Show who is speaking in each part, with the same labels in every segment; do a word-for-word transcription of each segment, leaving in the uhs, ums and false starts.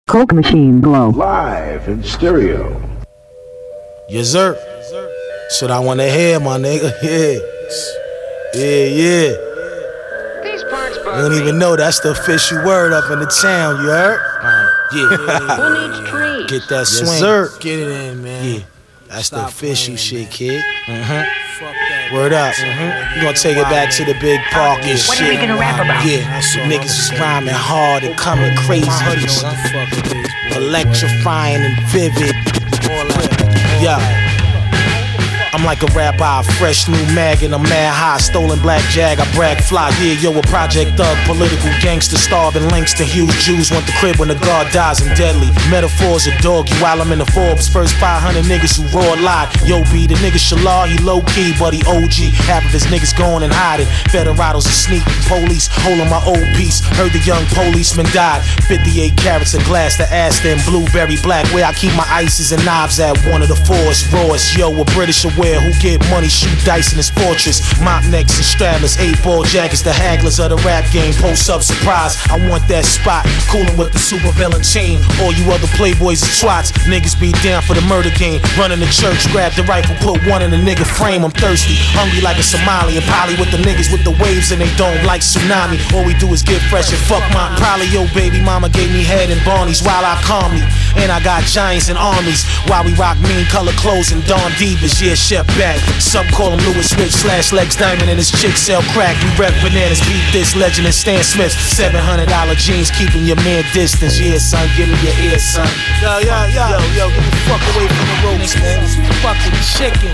Speaker 1: Coke Machine Glow.
Speaker 2: Live in stereo.
Speaker 3: Yes, sir. That's what I want to hear, my nigga. Yeah. Yeah, yeah.
Speaker 4: These parts
Speaker 3: You don't even know that's the official word up in the town, you heard? Yeah.
Speaker 4: Who needs trees?
Speaker 3: Get that swing.
Speaker 5: Yes, sir. Get it in, man.
Speaker 3: Yeah. That's
Speaker 5: Stop
Speaker 3: the official
Speaker 5: playing,
Speaker 3: shit,
Speaker 5: man.
Speaker 3: kid. Mm-hmm.
Speaker 5: Fuck that.
Speaker 3: Word up. Mm-hmm. We gonna take it back to the big park and
Speaker 4: What
Speaker 3: shit.
Speaker 4: are we gonna rap about?
Speaker 3: Yeah, the niggas is rhyming hard and coming crazy. Son. Electrifying and vivid. Yeah. I'm like a rapper, a fresh new mag and I'm mad high. Stolen black jag, I brag fly. Yeah, yo, a project thug, political gangster, starving links to huge Jews. Want the crib when the guard dies and deadly. Metaphors a doggy while I'm in the Forbes. First five hundred niggas who raw lied. Yo, B, the nigga Shalal, he low key, but he O G. Half of his niggas gone and hiding. Federados are sneaking. Police holding my old piece. Heard the young policeman died. fifty-eight carats of glass, the Aston, blueberry black. Where I keep my ices and knives at one of the fours. Rawest, yo, a British aware who get money, shoot dice in his fortress. Mop necks and straddlers, eight ball jackets, the hagglers of the rap game. Post up surprise, I want that spot. Coolin' with the super villain chain. All you other playboys and twats, niggas be down for the murder game. Running the church, grab the rifle, put one in the nigga frame. I'm thirsty, hungry like a Somali, and probably with the niggas with the waves and they don't like tsunami. All we do is get fresh and fuck my. Probably your baby mama gave me head and Barney's while I calm me. And I got giants and armies while we rock mean color clothes and Don Divas. Yeah, Chef back. Some call him Louis Rich slash Lex Diamond and his chick sell crack. We rep bananas, beat this legend and Stan Smith. seven hundred dollar jeans keeping your man distance. Yeah, son, give me your ear, son. Yo, yo, yo, yo, yo, get the fuck away from the ropes, man. Fucking chicken.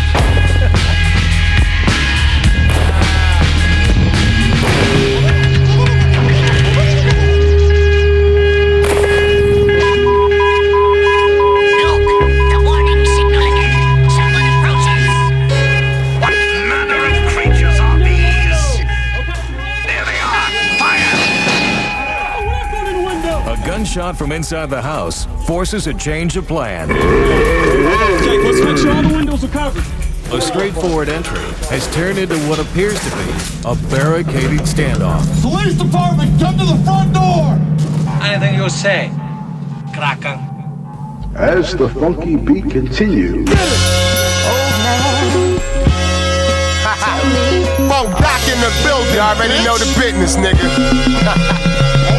Speaker 6: Gunshot from inside the house forces a change of plan.
Speaker 7: Jake, let's make sure all the windows are covered.
Speaker 6: A straightforward entry has turned into what appears to be a barricaded standoff.
Speaker 8: Police department, come to the front door!
Speaker 9: Anything you say, Kraken.
Speaker 2: As the funky beat continues.
Speaker 8: Mo Doc in the building. You already know the business, nigga.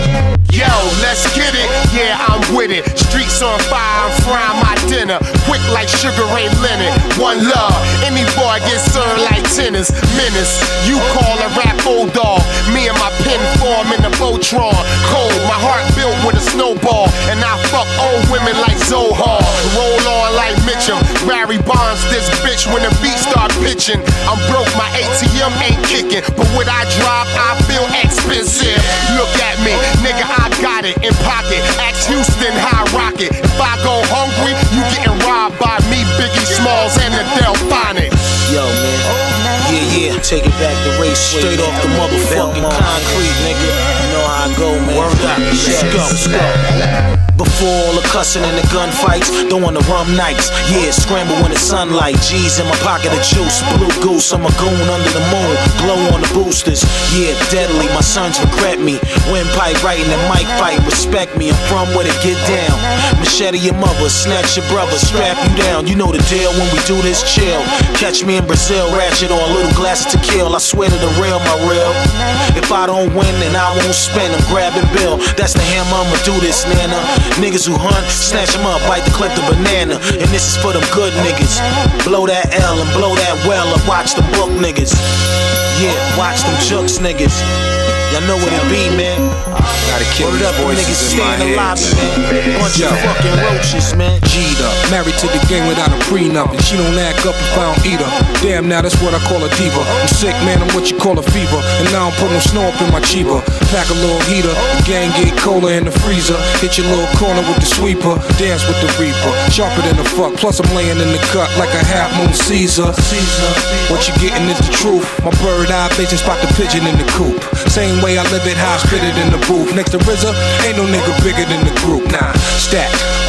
Speaker 8: Yo, let's get it, yeah, I'm with it. Streets on fire, I'm frying my dinner. Quick like Sugar Ray Leonard. One love, any boy gets served like tennis. Menace, you call a rap old dog. Me and my pen form in the Voltron. Cold, my heart built with a snowball. And I fuck old women like Zohar. Roll on like Mitchum. Barry Bonds, this bitch when the beat start pitching. I'm broke, my A T M ain't kicking. But when I drop, I feel expensive. Look at me, nigga, I got it in pocket. Axe Houston, high rocket. If I go hungry, you getting robbed by me, Biggie Smalls, and the Delphonics.
Speaker 3: Yo, man. Yeah, yeah. Take it back to race straight off the motherfucking concrete, nigga. You know how I go, man. Word up. Let's go. Let's go. Before all the cussing and the gunfights, don't wanna rum nights. Yeah, scramble in the sunlight. G's in my pocket of juice. Blue goose, I'm a goon under the moon. Glow on the boosters. Yeah, deadly. My sons regret me. Windpipe writing and mic fight. Respect me. I'm from where they get down. Machete your mother, snatch your brother, strap you down. You know the deal when we do this. Chill. Catch me in Brazil, ratchet on a little glass to kill. I swear to the real, my real. If I don't win, then I won't spend. I'm grabbing bill. That's the hammer. I'ma do this, Nana. Niggas who hunt, snatch them up, bite the clip the banana. And this is for them good niggas. Blow that L and blow that well up. Watch the book niggas. Yeah, watch them jokes niggas. Y'all know what it be, man.
Speaker 5: Gotta kill
Speaker 3: Word
Speaker 5: these
Speaker 3: up, them
Speaker 5: voices
Speaker 3: niggas
Speaker 5: in
Speaker 3: stay
Speaker 5: my
Speaker 3: in the
Speaker 5: head.
Speaker 3: lobby, man. Bunch of fucking roaches, man.
Speaker 5: G'd up, married to the game without a prenup, and she don't act up if I don't eat her. Damn, now that's what I call a diva. I'm sick, man, I'm what you call a fever, and now I'm putting no snow up in my Chiba. Pack a little heater, the gang get cola in the freezer. Hit your little corner with the sweeper, dance with the reaper. Sharper than the fuck, plus I'm laying in the cut like a half moon Caesar. Caesar, what you getting is the truth. My bird eye vision spot the pigeon in the coop. Same way I live it, high spit it in the booth. Next to R Z A, ain't no nigga bigger than the group. Nah, stack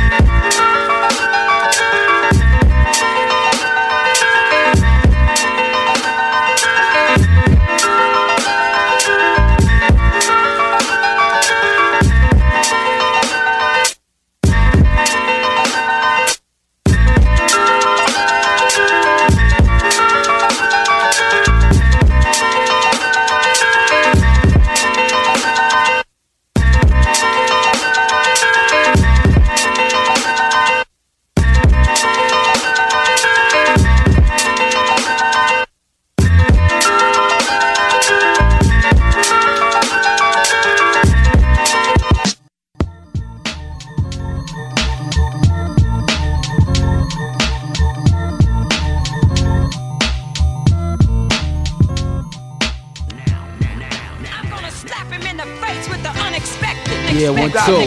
Speaker 10: One, two.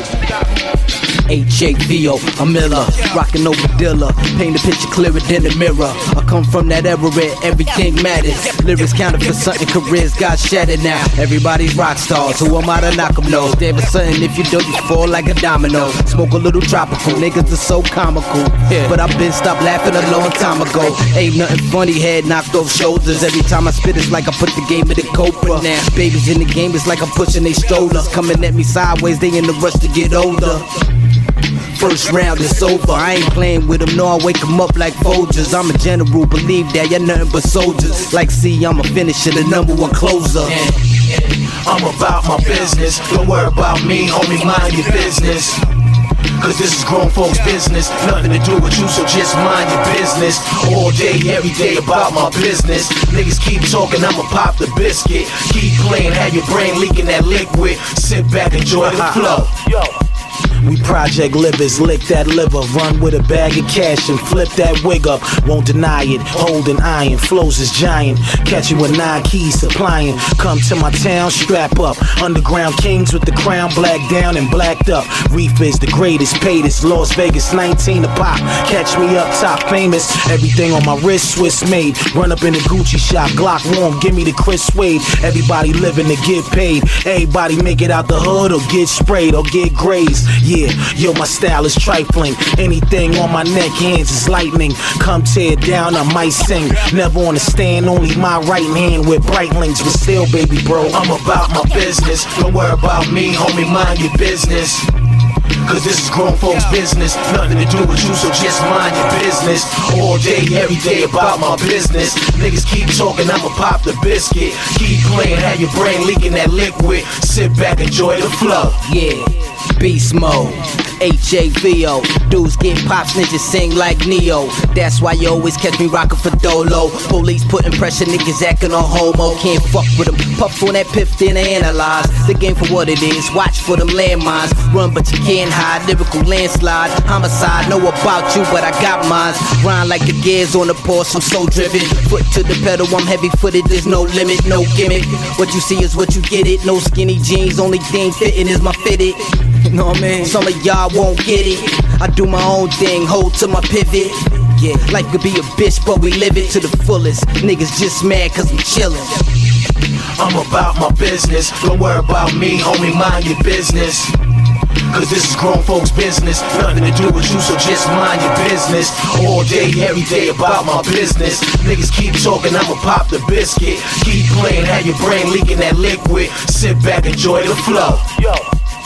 Speaker 10: H A V O, I'm Miller, rockin' over Dilla. Paint the picture clearer than the mirror. I come from that era where everything matters. Lyrics counted for something, careers got shattered now. Everybody's rock stars, who am I to knock them nose? There was something, if you don't, you fall like a domino. Smoke a little tropical, niggas are so comical. Yeah. But I've been stopped laughing a long time ago. Ain't nothing funny, head knocked off shoulders. Every time I spit, it's like I put the game in the Cobra. Now, babies in the game, it's like I'm pushing they strollers. Coming at me sideways, they in the rush to get older. First round is over, I ain't playing with them, no, I wake them up like Folgers. I'm a general, believe that, you're nothing but soldiers. Like C, I'm a finisher, the number one closer.
Speaker 3: I'm about my business, don't worry about me, homie, mind your business. Cause this is grown folks' business, nothing to do with you, so just mind your business. All day, every day about my business. Niggas keep talking, I'ma pop the biscuit. Keep playing, have your brain leaking that liquid. Sit back, enjoy the flow. Yo. We project livers, lick that liver, run with a bag of cash and flip that wig up. Won't deny it, holding iron, flows is giant. Catch you with nine keys supplying. Come to my town, strap up. Underground kings with the crown, black down and blacked up. Reef is the greatest, paid is Las Vegas, nineteen a pop. Catch me up top, famous. Everything on my wrist, Swiss made. Run up in the Gucci shop, Glock warm, give me the Chris Wade. Everybody living to get paid. Everybody make it out the hood or get sprayed or get grazed. Yeah, yo, my style is trifling. Anything on my neck, hands is lightning. Come tear it down, I might sing. Never on the stand, only my right hand with bright links. But still, baby bro, I'm about my business. Don't worry about me, homie, mind your business. Cause this is grown folks' business, nothing to do with you, so just mind your business. All day, every day about my business. Niggas keep talking, I'ma pop the biscuit. Keep playing, have your brain leaking that liquid. Sit back, enjoy the flow.
Speaker 10: Yeah. Beast mode, H A V O. Dudes get pops, niggas sing like Neo. That's why you always catch me rockin' for Dolo. Police putting pressure, niggas acting on homo. Can't fuck with them, puff on that piff, then analyze the game for what it is. Watch for them landmines, run but you can't hide. Lyrical landslide, homicide, know about you but I got mines. Grind like the gears on the Porsche, I'm so driven. Foot to the pedal, I'm heavy footed, there's no limit, no gimmick. What you see is what you get it. No skinny jeans, only thing fitting is my fitted. You know what I mean? Some of y'all won't get it. I do my own thing, hold to my pivot. Yeah, life could be a bitch, but we live it to the fullest. Niggas just mad cause I'm chillin'.
Speaker 3: I'm about my business, don't worry about me, homie, mind your business. Cause this is grown folks' business, nothing to do with you, so just mind your business. All day, every day about my business. Niggas keep talking, I'ma pop the biscuit. Keep playing, have your brain leaking that liquid. Sit back, enjoy the flow. Yo.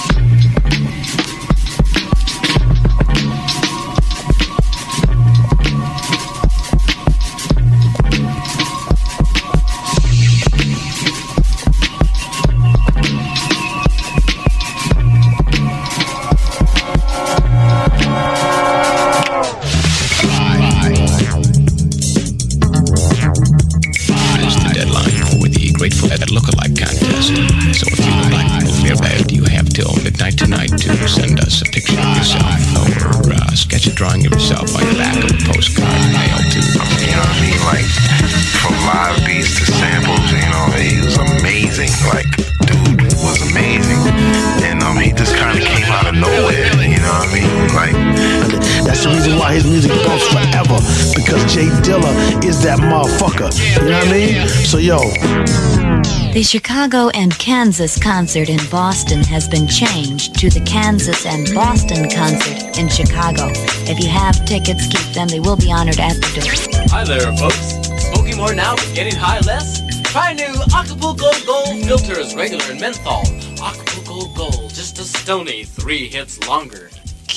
Speaker 11: Tonight to send us a picture of yourself or uh, sketch a drawing of yourself on the back of a postcard mailed to, you know what I mean, like from live beats to samples, you know, he was amazing, like dude was amazing, and um, he just kind of came out of nowhere, you know what I mean, like
Speaker 1: that's the reason why his music goes forever, because J Dilla is that motherfucker, you know what I mean, so yo.
Speaker 12: The Chicago and Kansas concert in Boston has been changed to the Kansas and Boston concert in Chicago. If you have tickets, keep them. They will be honored at the door.
Speaker 13: Hi there, folks. Smoking more now, but getting high less? Try new Acapulco Gold filters, regular and menthol. Acapulco Gold, just a stony three hits longer.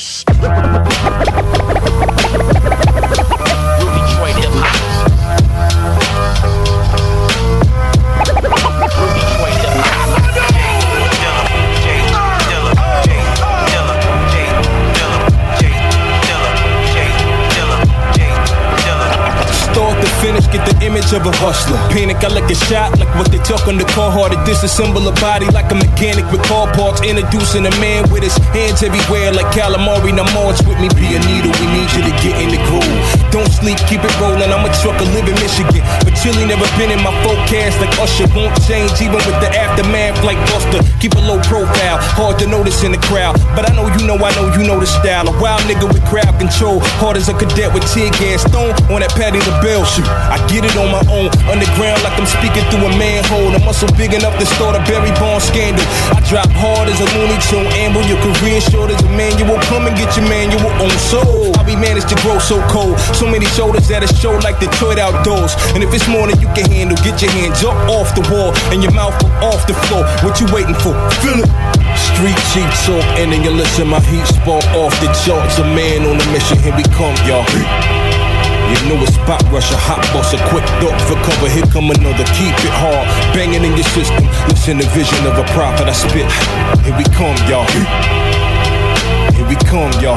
Speaker 13: Detroit hip hop.
Speaker 5: Start to finish, get the image image of a hustler. Panic, I like a shot, like what they talk on the car. Hard to disassemble a body like a mechanic with car parts. Introducing a man with his hands everywhere like calamari. Now March with me, be a needle, we need you to get in the groove. Don't sleep, keep it rolling, I'm a trucker, live in Michigan. But Chile never been in my forecast like Usher. Won't change even with the aftermath like Buster. Keep a low profile, hard to notice in the crowd. But I know you know, I know you know the style. A wild nigga with crowd control, hard as a cadet with tear gas. Stone on that Patty LaBelle shoot. I get it on my own, underground like I'm speaking through a manhole. A muscle big enough to start a Barry Bonds scandal. I drop hard as a Looney Tune amble. Your career short as a manual. Come and get your manual on soul. How we managed to grow so cold. So many shoulders at a show like Detroit outdoors. And if it's more than you can handle, get your hands up off the wall and your mouth off the floor. What you waiting for? Feel it. Street cheap talk, and then you listen, my heat spark off the charts. A man on a mission, here we come, y'all. You know a spot rush, a hot boss, a quick duck for cover. Here come another, keep it hard, banging in your system. Listen to vision of a prophet, I spit. Here we come, y'all. Here we come, y'all.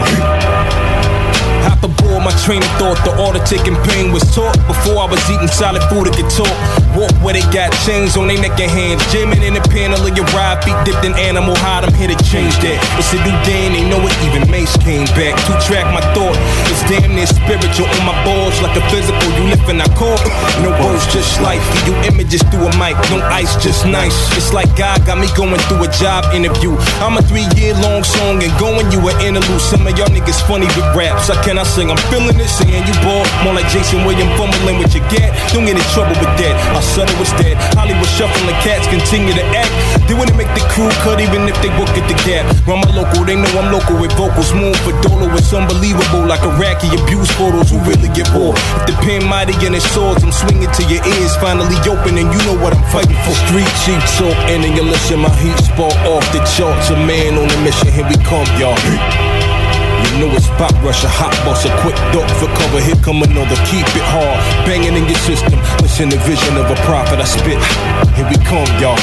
Speaker 5: Hop aboard my train of thought, the art of taking pain was taught. Before I was eating solid food, I could talk. Walk where they got chains on their neck and hands. Jamming in the panel of your ride, feet dipped in animal hide. I'm here to change that. It's a new day and they know it, even Mace came back. To track my thought, it's damn near spiritual. On my balls like a physical, you lift and I call. No words, just life. Give you images through a mic, no ice, just nice. It's like God got me going through a job interview. I'm a three year long song and going you an interlude. Some of y'all niggas funny with raps. I cannot sing, I'm feeling it, saying you ball. More like Jason Williams fumbling with your gat. Don't get in trouble with that. I said it was dead. Hollywood shuffling cats continue to act. They wouldn't make the crew cut even if they book at the Gap. Run my local, they know I'm local with vocals. Moon for Dolo, it's unbelievable. Like Iraqi abuse photos who really get bored. If the pen mighty and its swords, I'm swinging to your ears. Finally open and you know what I'm fighting for. Street cheap talk, and then you listen, my heat spark off the charts. A man on a mission, here we come, y'all. You know it's spot rush, a hot boss, a quick duck for cover. Here come another, keep it hard, banging in your system. Listen to vision of a prophet, I spit. Here we come, y'all.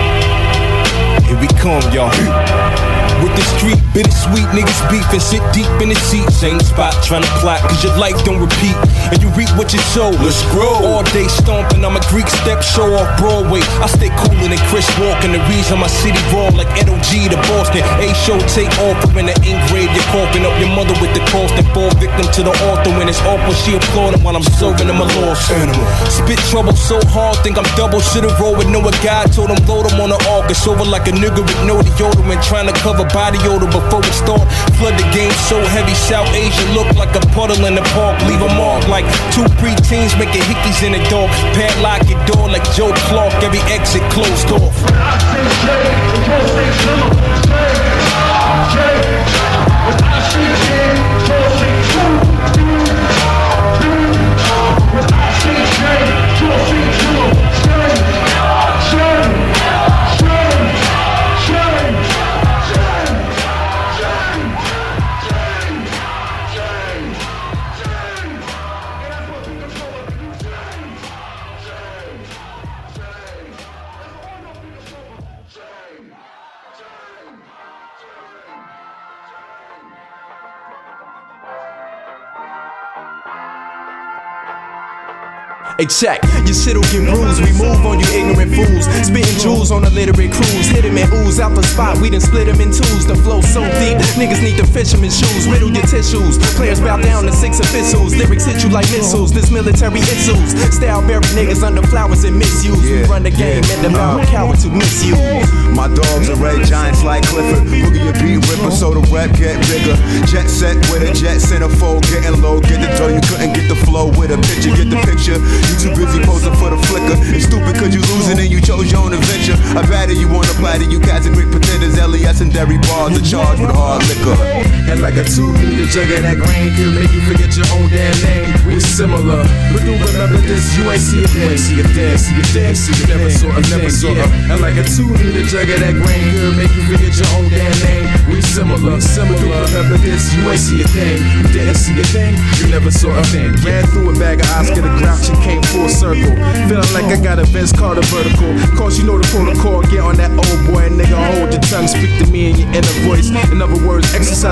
Speaker 5: Here we come, y'all. With the street, bittersweet niggas beef and sit deep in the seat. Same spot, trying to plot, cause your life don't repeat. And you reap what you sow. Let's grow. All day stomping, I'm a Greek step show off Broadway. I stay cooler than Chris Walken. The reason my city raw like N O G to Boston. A show take off when the ink grave. You're coughing up your mother with the cost and fall victim to the author. When it's awful, she applauding while I'm serving them a lost animal. Spit trouble so hard, think I'm double. Should've rolled with no a guy. Told him load him on the arc. It's over like a nigga with no deodorant. Trying to cover body odor before it start. Flood the game so heavy, South Asia look like a puddle in the park. Leave a mark like two preteens making hickeys in the dark. Padlock your door like Joe Clark. Every exit closed off.
Speaker 14: Hey, check, your shit'll get bruised. We move on you ignorant fools. Spitting jewels on a literate cruise. Hit him and ooze out the spot. We done split him in twos. The flow so deep, niggas need to fisherman shoes. Riddle your tissues. Players bow down to six officials. Lyrics hit you like missiles. This military issues. Style buried niggas under flowers and misuse. We run the game and the loud cowards who miss you.
Speaker 15: My dogs are red giants like Clifford. Boogie a beat ripper so the rap get bigger. Jet set with a jet centerfold. Getting low, get the dough. You couldn't get the flow with a picture. Get the picture. You too busy posing for the flicker. It's stupid cause you losing and you chose your own adventure. I batter you on the platter, you cats are great pretenders. L E S and Derry bars are charged with hard liquor.
Speaker 14: And like a two-liter jug of that grain could make you forget your own damn name. We similar, but do remember this, you ain't see a thing. See a thing, see a thing, see a never saw a never saw a. And like a two-liter jug of that grain could make you forget your own damn name. We similar, similar, do remember this, you ain't see a thing. You didn't see a thing, you never saw a thing. Ran through a bag of Oscar the Grouch and came full circle. Feeling like I got a Vince Carter vertical. Cause you know the protocol. Get on that old boy, nigga. Hold your tongue. Speak to me in your inner voice. In other words, exercise the choices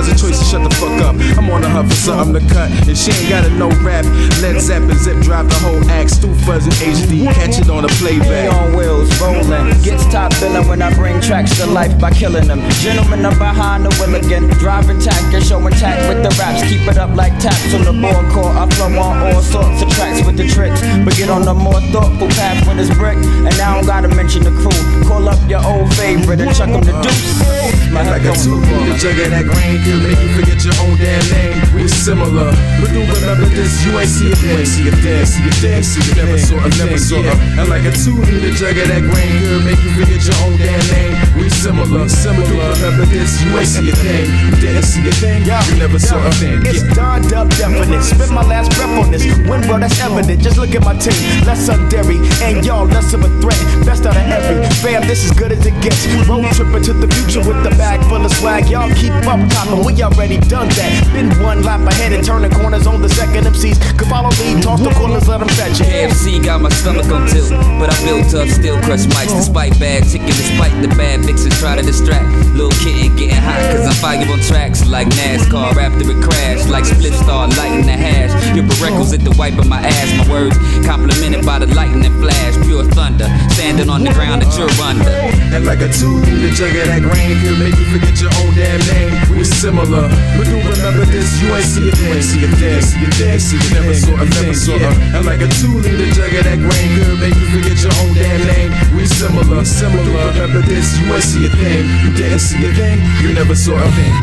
Speaker 14: shut the fuck up. I'm on the hunt for something to cut, and she ain't gotta know rap. Led Zeppelin, zip drive the whole act. Stu Fuzz in H D, catch it on the playback.
Speaker 16: On wheels, rolling, gets top billing when I bring tracks to life by killing them. Gentlemen, I'm behind the wheel again, driving tack and showing tack with the raps. Keep it up like taps on the board core. I flow on all sorts of tracks with the tricks, but get on the more thoughtful path when it's brick. And I don't gotta mention the crew. Call up your old favorite and chuck them the deuce. My
Speaker 14: like a two the jug of that grain can make you forget your own damn name. We similar, but do remember this. You ain't see a thing, see a thing, see a thing, see a never saw a never saw a. And like a two the jug of that grain can make you forget your own damn name. We similar, similar. Do remember this. You ain't see a thing, you didn't see a thing, you never saw a thing.
Speaker 1: It's donned up definite. Spit my last breath on this. When bro, that's evident. Just look at my team. Less on dairy, and y'all less of a threat. Best out of every fam. This is good as it gets. Road tripping to the future with the bag full of swag. Y'all keep up topping. We already done that. Been one lap ahead and turning corners on the second M Cs. Could follow me, toss the corners, let them fetch it.
Speaker 17: K F C got my stomach on tilt, but I built up, still crush mics despite bad chicken, despite the bad vixen try to distract. Little kitten getting hot cause I'm fire on tracks like NASCAR after it crash, like split star lighting the hash. Your Barecos at the wipe of my ass. My words complimented by the lightning flash, pure thunder, standing on the ground that you're under.
Speaker 14: And like a two the jug of that grain can make you forget your own damn name. We similar, but do remember this. You ain't see a thing, see a thing, see a thing, see a never saw a never saw a. And like a two the jug of that grain can make you forget your own damn name. We similar, similar. Do remember this. You ain't see a thing, you didn't see a thing, you never saw a thing.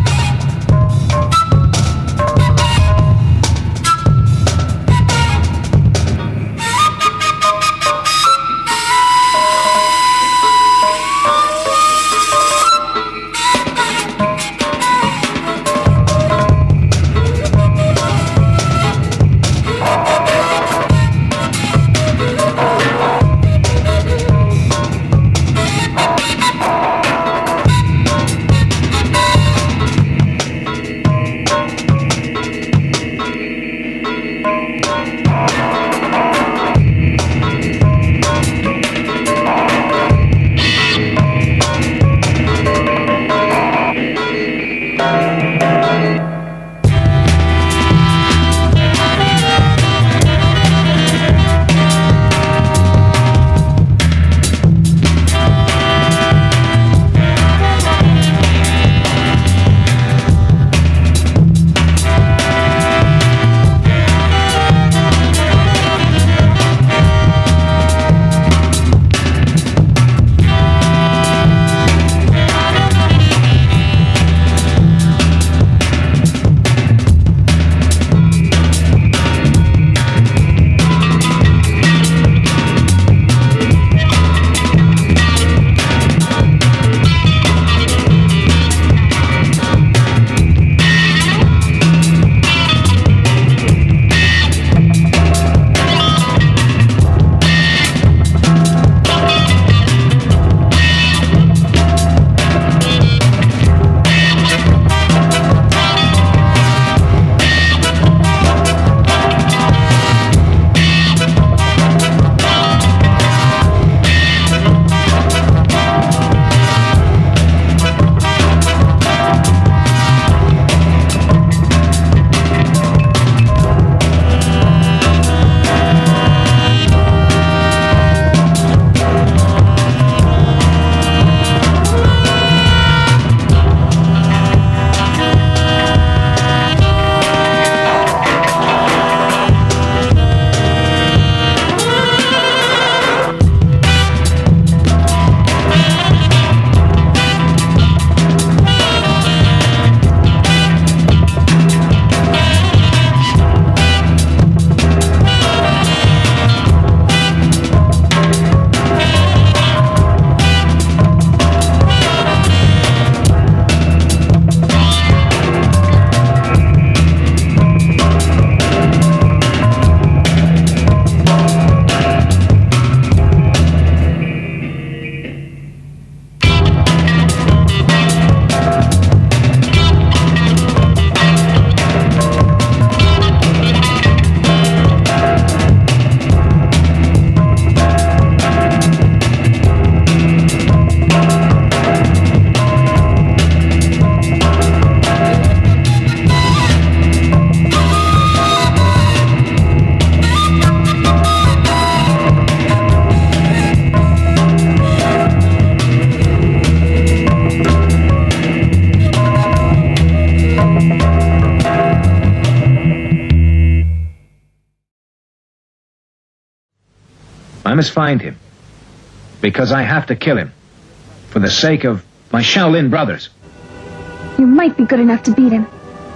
Speaker 18: I must find him. Because I have to kill him. For the sake of my Shaolin brothers.
Speaker 19: You might be good enough to beat him.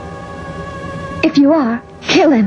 Speaker 19: If you are, kill him.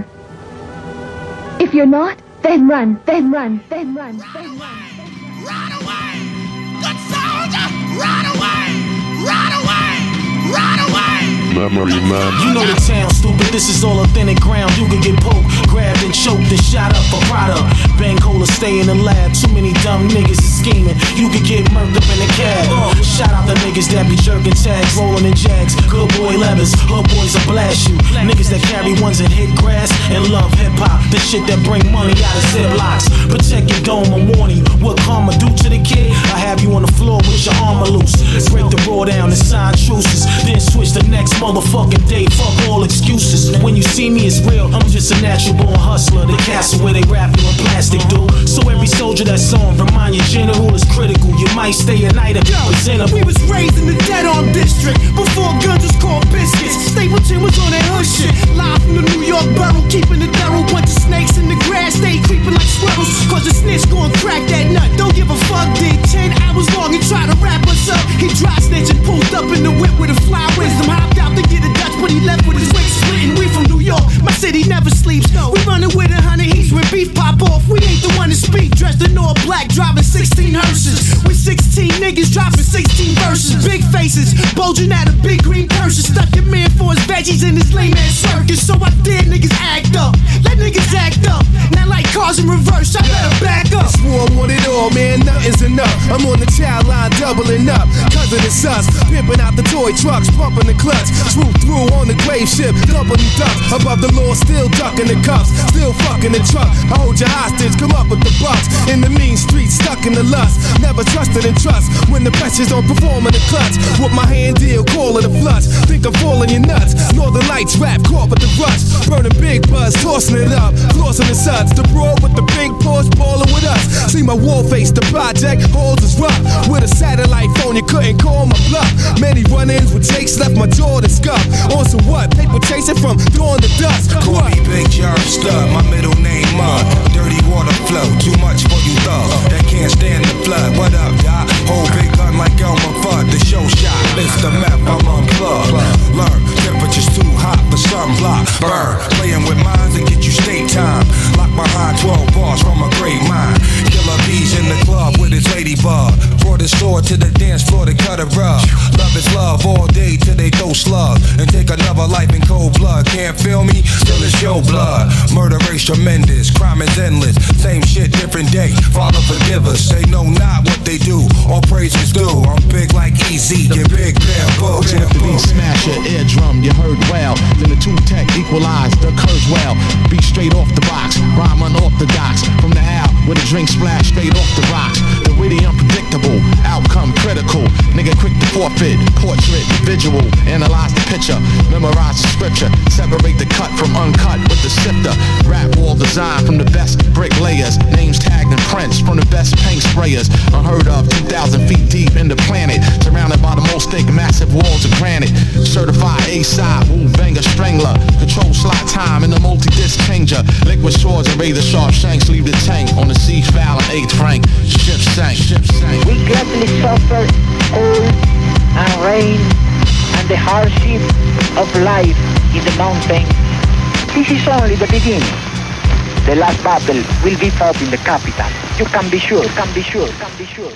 Speaker 19: If you're not, then run, then run, then run, then run.
Speaker 1: Run away! Good soldier! Run away! Run away! Run away!
Speaker 3: Memory man. You know the town, stupid. This is all authentic ground. You can get poked, grabbed, and choked, and shot up for product. Bang cola, stay in the lab. Too many dumb niggas is scheming. You could get murked up in the cab. Uh, shout out the niggas that be jerking tags, rolling in jags. Good boy leathers, hood boys will blast you. Niggas that carry ones that hit grass and love hip hop. The shit that bring money out of ziplocs. Protect your dome, I'm warning you. What karma do to the kid? I have you on the floor with your armor loose. Break the raw down and sign truces. Then switch the next motherfucking day. Fuck all excuses. When you see me, it's real. I'm just a natural born hustler. The castle where they wrap you in plastic, dude. So every soldier that's on, remind your general is critical. You might stay a night if you present a.
Speaker 1: We was raised in the dead arm district before guns was called biscuits. Stapleton was on that hood shit. Live from the New York borough, keeping the thorough. Bunch of snakes in the grass, stay creeping like squirrels. Cause the snitch gon' crack that nut. Don't give a fuck, did ten hours long and try to wrap us up. He dry snitch and pulled up in the whip with a fly wisdom. Hopped out to get a Dutch, but he left with his wig splitting. We from New York, my city never sleeps. We running with a hundred heats when beef pop off. We ain't the one to speak. Dressed in all black, driving sixteen hearses. With sixteen niggas dropping sixteen verses. Big faces, bulging out of big green purses. Stuck your man for his veggies in his lame ass circus. So I did niggas act up. Let niggas act up. Not like cars in reverse, I better back up.
Speaker 20: This war, I want it all, man, nothing's enough. I'm on the child line, doubling up. Cousin it's us, pimping out the toy trucks, pumping the clutch. Swoop through on the grave ship, dumping the ducks. Above the law, still ducking the cuffs. Still fucking the truck. I hold your hostage, come up with the bucks. In the mean streets, stuck in the lust. Never trusted and trust when the pressure's on performing the clutch. With my hand deal, call it a flush. Think I'm falling your nuts. Northern Lights rap, caught with the rush. Burning big buzz, tossing it up. Flossing the suds. The broad with the big Porsche, ballin' with us. See my wall face, the project holds us rough. With a satellite phone, you couldn't call my bluff. Many run-ins with Jakes left my jaw to scuff. On some what? Paper chasing from dawn to dusk.
Speaker 21: Call me Big John Stud, my middle name Mud. Dirty water flow, too much for you thug. That can't stand the flood. What up, Doc? Hold big gun like Elmer Fudd. The show shot, Mister Meth, I'm unplugged. Learn, temperature's too hot for sunblock. Burn, playing with minds and get you state time. Lock behind twelve bars from a great mind. Killer bees in the club with his ladybug. Brought his sword to the dance floor to cut a rug. Love is love all day till they throw slug. And take another life in cold blood. Can't feel me? Still it's your blood. Murder rate's tremendous, crime is endless. Same shit, different day. Father forgive us. They know not what they do. All praises due. I'm big like E Z. Get big, bamboo.
Speaker 22: If the beat smash your eardrum, you heard well. Then the two tech equalize the curves well. Beat straight off the box, rhyme unorthodox. From the Al with a drink splash straight off the rocks. The witty unpredictable, outcome critical. Nigga quick to forfeit, portrait, visual. Analyze the picture, memorize the scripture. Separate the cut from uncut with the sifter. Rap wall design from the best bricklayers. Names tagged and prints from the best paint sprayers. Unheard of, two thousand feet deep in the planet. Surrounded by the most thick, massive walls of granite. Certified A-side, Wu Banger Strangler. Control slot time in the multi-disc changer. Liquid swords and razor sharp shanks leave the tank. On the sea foul and eighth rank. Ship sank, ship sank.
Speaker 23: We gladly suffer cold and rain and the hardship of life in the mountains. This is only the beginning. The last battle will be fought in the capital. You can be sure, can be sure, can be sure.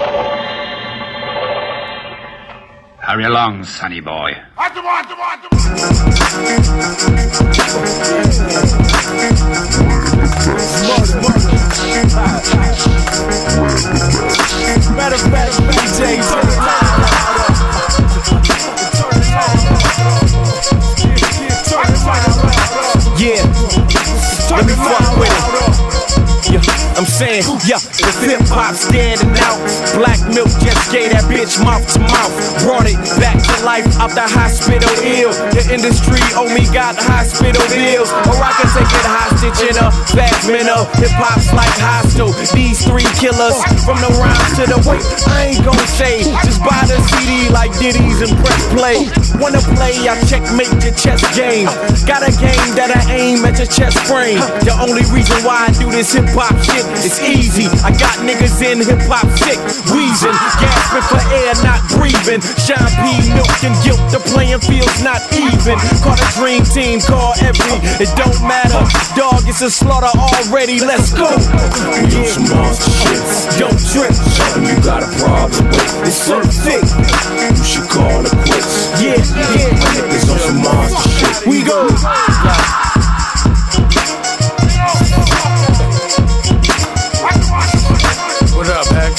Speaker 11: Hurry along, sonny boy.
Speaker 1: Matter of fact, D J, turn it loud. Yeah, let me fuck with it. Yeah, I'm saying, yeah, the hip hop standing out. Black milk just
Speaker 2: gave that bitch mouth to mouth. Brought it back to life out the hospital ill. The industry owe me got hospital bills. Or I can take it hostage in a fast minute. Hip hop's like hostile. These three killers from the rhymes to the weight. I ain't gon' say, just buy the C D like Diddy's and press play. Wanna play, I checkmate your chess game. Got a game that I aim at your chest frame. The only reason why I do this hip hop shit is easy. I got niggas in hip hop sick, wheezing, gasping for air, not breathing. Sean P, milk and guilt, the playing field's not even. Call a dream team, call every, it don't matter. Dog, it's a slaughter already, let's go.
Speaker 4: We on some monster shit.
Speaker 2: Don't trip.
Speaker 4: Something you got a problem with.
Speaker 2: It's so thick.
Speaker 4: You should call it quits.
Speaker 2: Yeah, yeah.
Speaker 4: My niggas on some monster shit.
Speaker 2: We go.
Speaker 8: What up, X?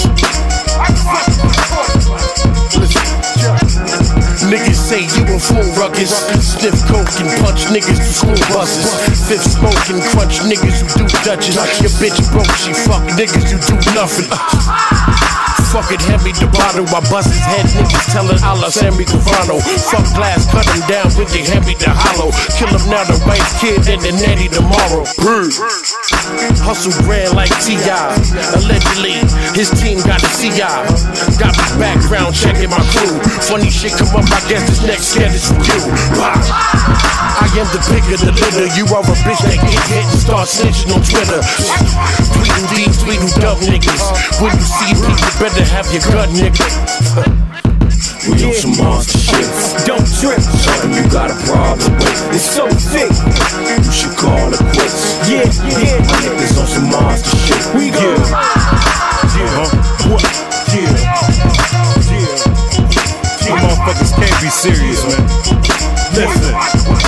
Speaker 8: Niggas say you a full ruckus. Sniff coke and punch niggas to school buses. Fifth smoke and crunch niggas who do Dutches. Your bitch broke, she fuck niggas who do nothing. Fucking hand me the bottle, I bust his head. Niggas tellin' a la Sammy Cavano. Fuck glass, cut him down with the hand me the hollow. Kill him now, the white kid and the natty tomorrow. Hustle grand like T I Allegedly, his team got a C I Got me background checking my crew. Funny shit come up, I guess this next scared is for you. I am the pick of the litter. You are a bitch that get hit and start snitching on Twitter. Tweeting these, tweeting dumb niggas. When you see people, better have your gun, nigga.
Speaker 4: We on some monster shit.
Speaker 2: Don't trip.
Speaker 4: Something you got a problem with.
Speaker 2: It's so thick.
Speaker 4: You should call it quits.
Speaker 2: Yeah, yeah.
Speaker 4: My niggas on some monster shit.
Speaker 2: We go.
Speaker 4: Yeah.
Speaker 24: Yeah. What? Yeah. Yeah. You motherfuckers can't be serious, man. Listen.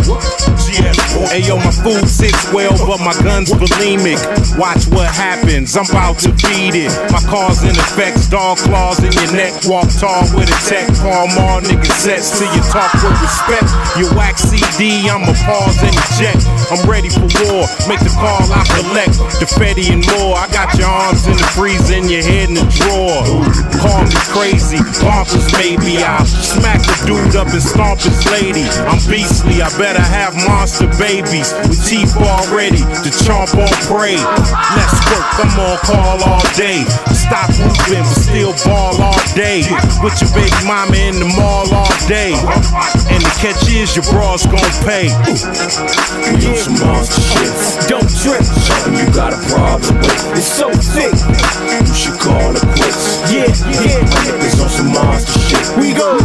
Speaker 24: Hey yo, my food sits well, but my gun's bulimic. Watch what happens, I'm about to feed it. My car's in effect, dog claws in your neck. Walk tall with a tech, palm all niggas sets till you talk with respect. You wax C D, I'ma pause and eject. I'm ready for war, make the call, I collect the Fetty and more. I got your arms in the freezer and your head in the drawer. Call me crazy, bonkers maybe. I'll smack the dude up and stomp his lady. I'm beastly, I better have monster babies with teeth already to chomp on prey. Let's work, I'm on call all day. Stop hooping, but still ball all day. With your baby mama in the mall all day. And the catch is your bras gon' pay.
Speaker 4: We on some monster shit.
Speaker 2: Don't trip.
Speaker 4: Something you got a problem with.
Speaker 2: It's so thick.
Speaker 4: You should call it quits.
Speaker 2: Yeah, yeah.
Speaker 4: My niggas on some monster shit.
Speaker 2: We go.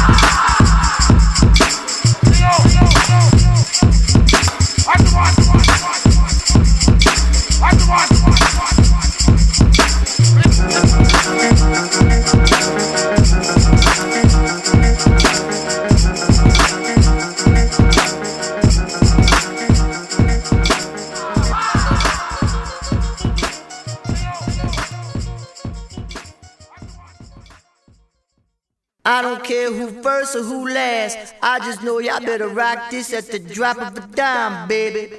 Speaker 6: I don't care who first or who last. I just know y'all better rock this at the drop of a dime, baby.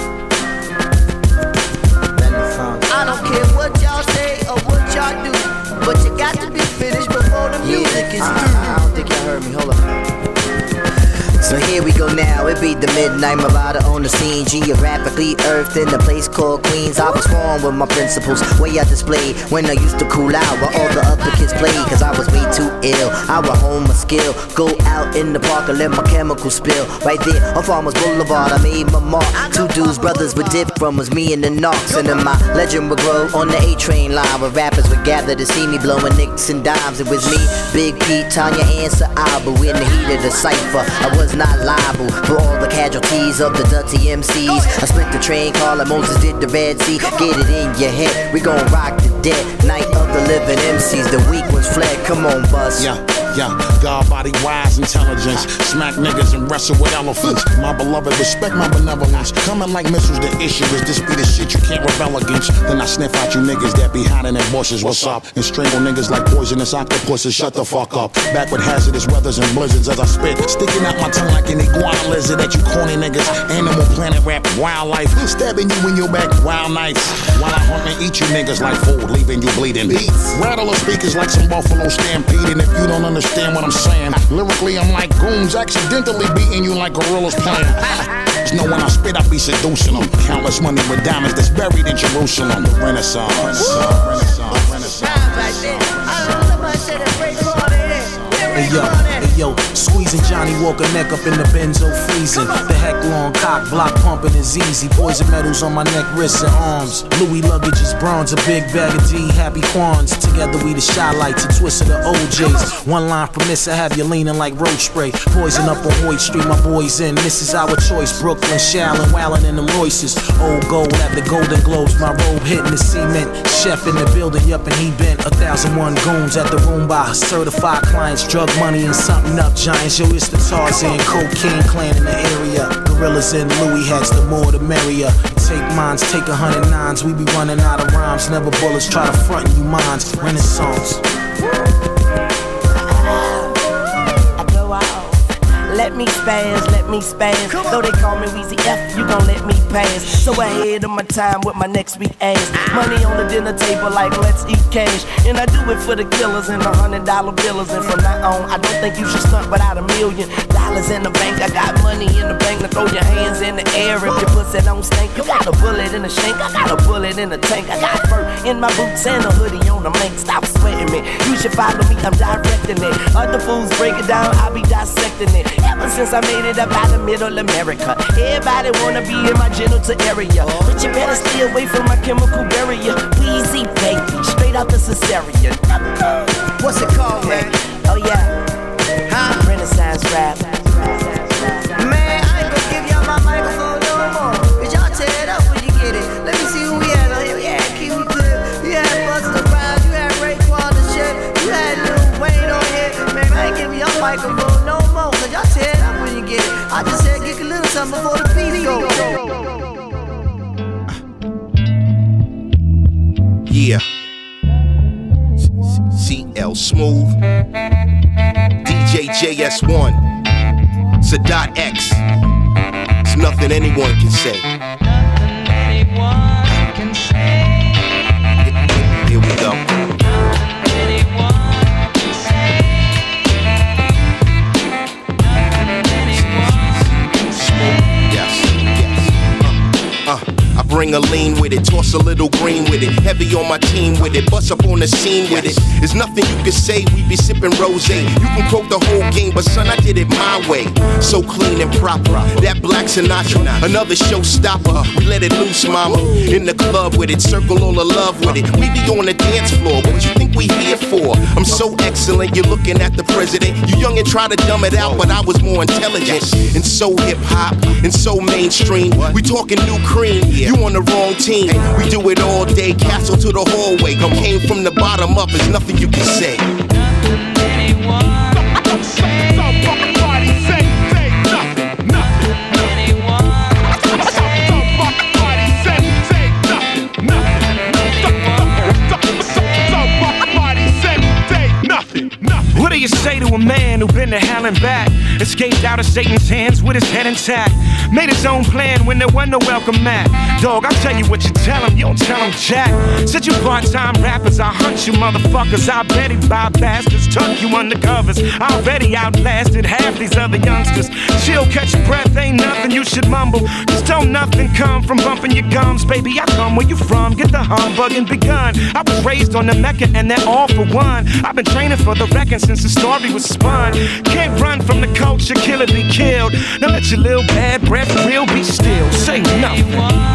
Speaker 6: I don't care what y'all say or what y'all do, but you got to be finished before the music is through. I, I don't think y'all heard me, hold up. So here we go now, it be the midnight marauder on the scene. Geographically earthed in a place called Queens. I was born with my principles, way I displayed when I used to cool out while all the other kids played. Cause I was way too ill, I would hone my skill. Go out in the park and let my chemicals spill. Right there on Farmers Boulevard, I made my mark. Two dudes, brothers would dip from was me and the Knox. And then my legend would grow on the A-train line, where rappers would gather to see me blowing nicks and dimes. It was me, Big Pete, Tanya, and Sa'abu in the heat of the cypher. I was not liable for all the casualties of the dirty M Cs. I split the train car like Moses did the Red Sea. Get it in your head, we gon' rock the dead. Night of the living M Cs, the weak ones fled. Come on, buzz.
Speaker 7: Yeah.
Speaker 22: Yeah, God body wise intelligence. Smack niggas and wrestle with elephants. My beloved, respect my benevolence. Coming like missiles, the issue is this be the shit you can't rebel against. Then I sniff out you niggas that be hiding in bushes. What's up? And strangle niggas like poisonous octopuses. Shut the fuck up. Back with hazardous weathers and blizzards as I spit. Sticking out my tongue like an iguana lizard at you corny niggas. Animal Planet rap wildlife. Stabbing you in your back wild nights. While I hunt and eat you niggas like food, leaving you bleeding. Beats. Rattle the speakers like some buffalo stampede. And if you don't understand what I'm saying, lyrically I'm like goons accidentally beating you like gorillas playing. Just know when I spit I be seducing them. Countless money with diamonds that's buried in Jerusalem. The Renaissance, Renaissance, Renaissance, Renaissance.
Speaker 3: Hey yo, hey yo, squeezing Johnny Walker neck up in the benzo freezing. The heck long cock block pumping is easy. Poison medals on my neck, wrists, and arms. Louis luggage is bronze, a big bag of D, happy quans. Together we the shy lights, a twist of the O Js. One line from Miss, I have you leaning like road spray. Poison up on Hoyt Street, my boys in. This is our choice, Brooklyn, Shallon, Wallin, and them Royces. Old gold at the Golden Globes, my robe hitting the cement. Chef in the building, yup, and he bent. A thousand one goons at the room by certified clients, drug money and something up giants. Yo, it's the Tarzan, cocaine clan in the area. Gorillas and Louis hats, the more the merrier. Take mines, take a hundred nines. We be running out of rhymes. Never bullets try to front you minds. Renaissance.
Speaker 7: Let me spaz, let me spaz. Though they call me Weezy F, you gon' let me pass. So ahead of my time with my next week ass. Money on the dinner table like let's eat cash. And I do it for the killers and the hundred dollar billers. And from now on, I don't think you should stunt without a million dollars in the bank. I got money in the bank to throw your hands in the air if your pussy don't stink. You got a bullet in the shank, I got a bullet in the tank. I got fur in my boots and a hoodie on the mink. Stop sweating me, you should follow me, I'm directing it. Other fools break it down, I be dissecting it. Ever since I made it up out of middle America, everybody wanna be in my genital area. But you better stay away from my chemical barrier. Weezy baby, straight out the cesarean.
Speaker 6: What's it called, man?
Speaker 7: Oh yeah, huh? Renaissance rap.
Speaker 6: Man, I ain't gonna give y'all my microphone no more. Cause y'all tear it up when you get it. Let me see who we had on here. We had Kiwi Clip, you had Busta Rhymes, you had Raekwon the shit, you had Lil Wayne on here. Man, I ain't giving y'all microphone no more. Cause y'all tear it up when you get it. I just said get a little something before the beat go.
Speaker 9: Yeah. C L Smooth, D J J S one, Sadat X. It's nothing anyone can say.
Speaker 25: Nothing anyone can say.
Speaker 9: Here we go.
Speaker 25: Nothing anyone can say. Nothing anyone can say.
Speaker 9: Yes, yes. Uh, uh. I bring a lean with it, toss a little green with it. Heavy on my team with it, bust up on the scene with it. There's nothing you can say, we be sipping rosé. You can quote the whole game, but son, I did it my way. So clean and proper, that Black Sinatra, another showstopper. We let it loose, mama, in the club with it. Circle all the love with it. We be on the dance floor, what you think we here for? I'm so excellent, you're looking at the president. You young and try to dumb it out, but I was more intelligent. And so hip-hop, and so mainstream. We talking new cream, you on the wrong team. We do it all day, castle to the hallway. Come came from the bottom up, there's nothing you can say.
Speaker 25: Nothing anyone can say.
Speaker 8: Somebody say, say nothing, nothing.
Speaker 25: Anyone can say.
Speaker 8: Somebody say, say nothing, nothing. Somebody say, say nothing, nothing.
Speaker 1: What do you say to a man who been to hell and back? Escaped out of Satan's hands with his head intact. Made his own plan when there wasn't no welcome mat. Dog, I'll tell you what you tell him, you don't tell him jack. Said you part-time rappers, I'll hunt you motherfuckers. I bet he buy bastards, tuck you under covers. I already outlasted half these other youngsters. Chill, catch your breath, ain't nothing you should mumble. Cause don't nothing come from bumping your gums. Baby, I come where you from, get the humbug and begun. I was raised on the Mecca and they're all for one. I've been training for the record since the story was spun. Can't run from the culture, kill or be killed. Now let your little bad breath real be still. Say nothing.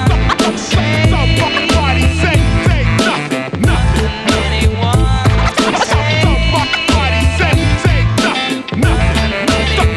Speaker 8: Somebody say, say nothing, nothing.
Speaker 25: Anyone can say.
Speaker 8: Somebody say, say nothing, nothing.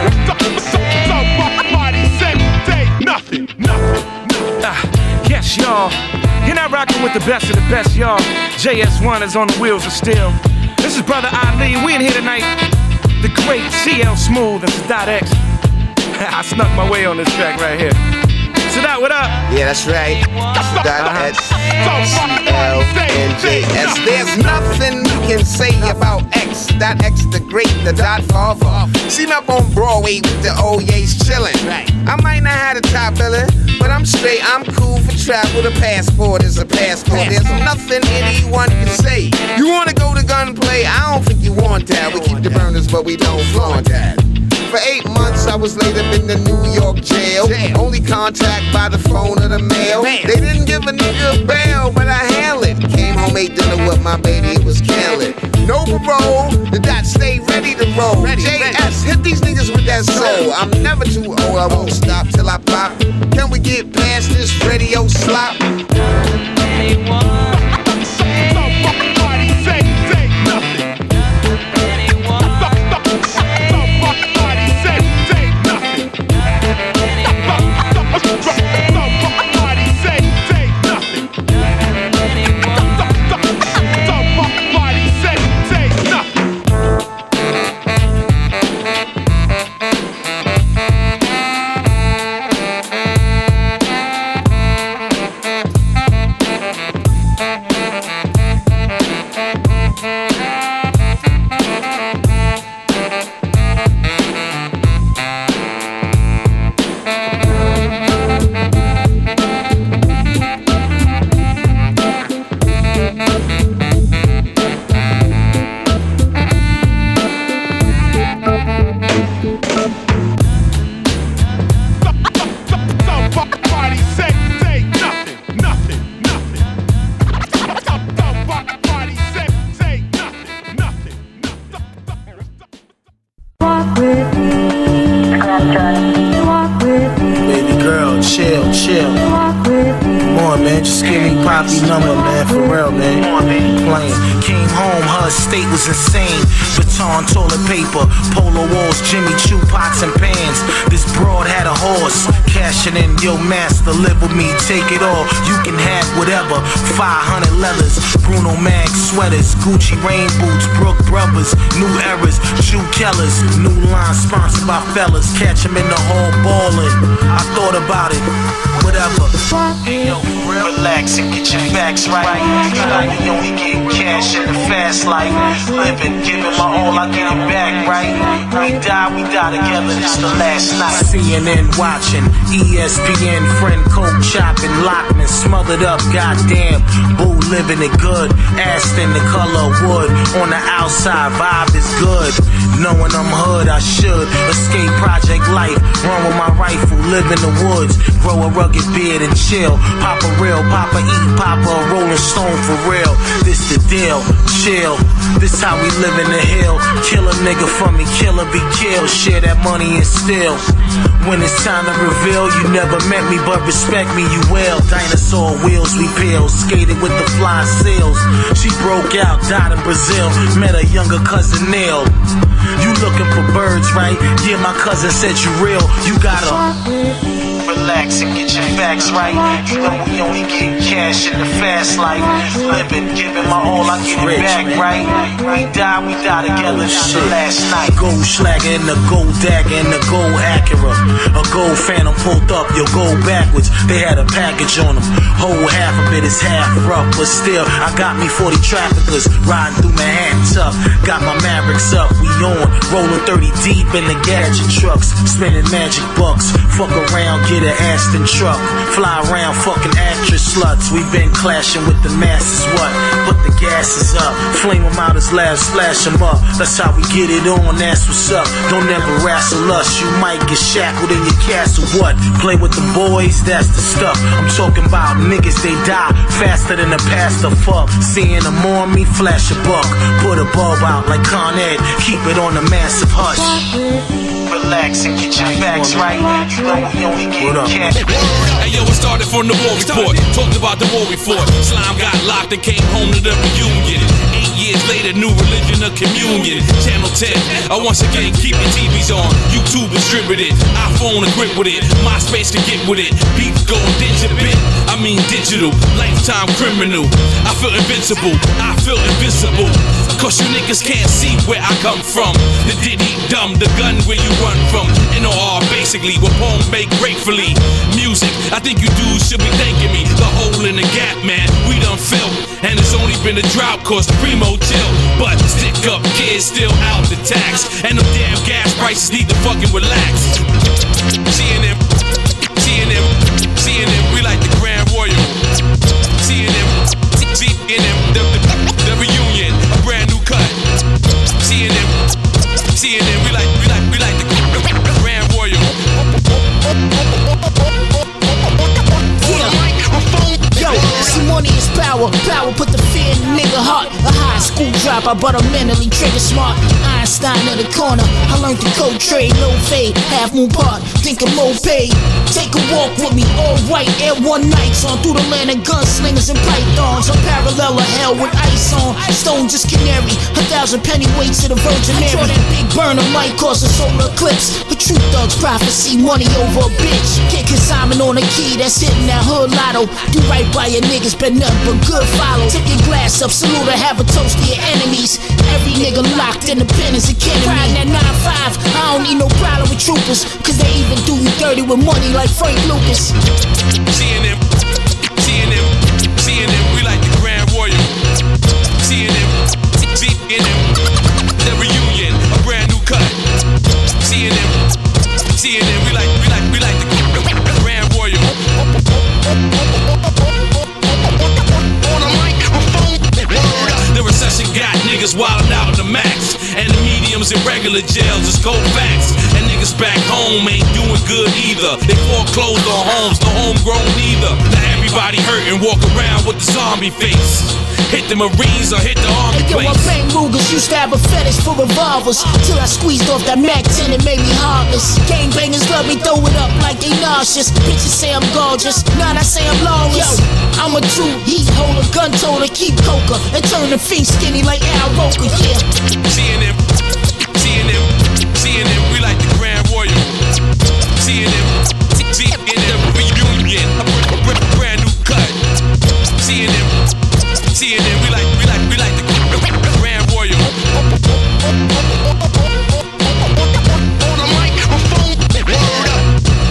Speaker 8: Somebody say, say nothing, nothing.
Speaker 1: Uh, yes, y'all. You're not rocking with the best of the best, y'all. J S one is on the wheels of steel.
Speaker 5: This is Brother Ali. We in here tonight. The great C L Smooth and Sadat X. I snuck my way on this track right here. Sadat, what up?
Speaker 10: Yeah, that's right. Sadat X, C L, N J S. There's nothing we can say about X. That X the great, the dot father. See me up on Broadway with the old Yates chillin'. I might not have a top billing, but I'm straight. I'm cool for travel. The passport is a passport. There's nothing anyone can say. You wanna go to gunplay? I don't think you want that. We keep the burners, but we don't flaunt that. For eight months I was laid up in the New York jail. Only contact by the phone or the mail. They didn't give a nigga a bail, but I handled it. Came home, ate dinner with my baby, it was killing. No parole, the dot stay ready to roll. J S, hit these niggas with that soul. I'm never too old, I won't stop till I pop. Can we get past this radio slop? Anyone?
Speaker 3: Insane, baton, toilet paper, polo walls, Jimmy Choo pots and pans. This broad had a horse, cashing in, yo master, live with me, take it all, you can have whatever. Five hundred leathers, Bruno Mag sweaters, Gucci rain boots, Brook Brothers, New Eras, Jew Kellers, new line sponsored by fellas, catch him in the hall ballin'. I thought about it, whatever. Hey yo, relax and get your facts right. You know we only get cash in the fast life. Living, giving my all, I get it back, right? We die, we die together, this the last night. C N N watching, E S P N, friend coke chopping, Lockman smothered up, goddamn. Boo living it good, Aston the color of wood. On the outside, vibe is good. Knowing I'm hood, I should escape project life, run with my rifle, live in the woods, grow a rugged beard and chill. Papa real, Papa eat, Papa a rolling stone for real. This the deal, chill. This how we live in the hill. Kill a nigga for me, killer be killed. Share that money and steal. When it's time to reveal, you never met me, but respect me, you will. Dinosaur wheels we peel, skated with the flying seals. She broke out, died in Brazil. Met a younger cousin Neil. You looking for birds, right? Yeah, my cousin said you real. You gotta relax and get your facts right. You know we only get cash in the fast life. Living, giving my all, I get it back, right? We die, we die together, this the last night. Gold Schlager and the gold dagger and the gold Acura. A gold Phantom pulled up, yo, go backwards. They had a package on them. Whole half of it is half rough, but still, I got me forty traffickers riding through Manhattan tough. Got my Mavericks up, we on. Rolling thirty deep in the gadget trucks. Spending magic bucks. Fuck around, get an Aston truck. Fly around fucking actress sluts. We been clashing with the masses, what? Put the gases up. Flame them out as labs, splash them up. That's how we get it on, that's what's up. Don't ever wrestle us, you might get shackled in your castle, what? Play with the boys, that's the stuff. I'm talking about niggas, they die faster than the pastor fuck. Seeing them on me, flash a buck. Put a bulb out like Con Ed, keep it on the massive hush. Relax and get your facts right. You know we only get cash.
Speaker 12: Hey yo, it started from the war report. Talked about the war we fought. Slime got locked and came home to the reunion. Eight years later, new religion of communion. Channel ten, I once again keep your T Vs on. YouTube distributed, iPhone equipped with it. MySpace can get with it. Beats go digital, I mean digital. Lifetime criminal. I feel invincible, I feel invincible. Cause you niggas can't see where I come from. The diddy dumb, the gun where you run from. N O R basically, what poem make gratefully. Music, I think you dudes should be thanking me. The hole in the gap, man, we done filled. And it's only been a drought cause the primo chill. But stick up kids still out the tax. And them damn gas prices need to fucking relax. C N M, C N M, C N M, we like the Grand Royal. C N M, C N M, the, the, the reunion, a brand new cut. C N M, C N M, we like, we like, we like the Grand Royal.
Speaker 13: Yo, see money is power, power put the fear in the nigga heart. A high school dropout, but I'm mentally trigger smart. Einstein in the corner, I learned the code trade, no fade, half moon part, think of moped. Take a walk with me, all white, Air One nights on through the land of gunslingers and pythons. I'm parallel of hell with ice on, stone just canary, a thousand penny weights to the Virgin Mary. I draw that big burner might cause a solar eclipse. A true thug's prophecy, money over a bitch. Kick his Simon on a key, that's hitting that hood lotto. Do right by your niggas, but nothing but good follow. Tip your glass up, salute or have a toast to your enemies. Every nigga locked in the pen is a kid. Riding that nine five, I don't need no problem with troopers, cause they even do you dirty with money like Frank Lucas.
Speaker 12: C N M, C N M, C N M, we like the Grand Royal. C N M, C N M, the reunion, a brand new cut. C N M, C N M, we like, we like, we like the Grand Royal. The recession got niggas wildin' out in the max. And the mediums in regular jails is cold facts. And niggas back home ain't doing good either. They foreclosed on homes, no homegrown either. Now everybody hurtin', walk around with the zombie face. Hit the Marines or hit the army
Speaker 13: hey, yo, I bang Rugers, used to have a fetish for revolvers. Till I squeezed off that Mac ten and made me heartless. Gangbangers love me, throw it up like they nauseous. Bitches say I'm gorgeous, nah, I say I'm lawless. Yo, I'm a true heat holder, gun toter, keep coca, and turn the fiend skinny like Al Roker, yeah.
Speaker 12: C N M, C N M, C N M, we like the Grand Royal. C N M, C N M, reunion, a brand new cut. C N M, C N M, we like, we like, we like the Grand Royal. On the microphone, word up.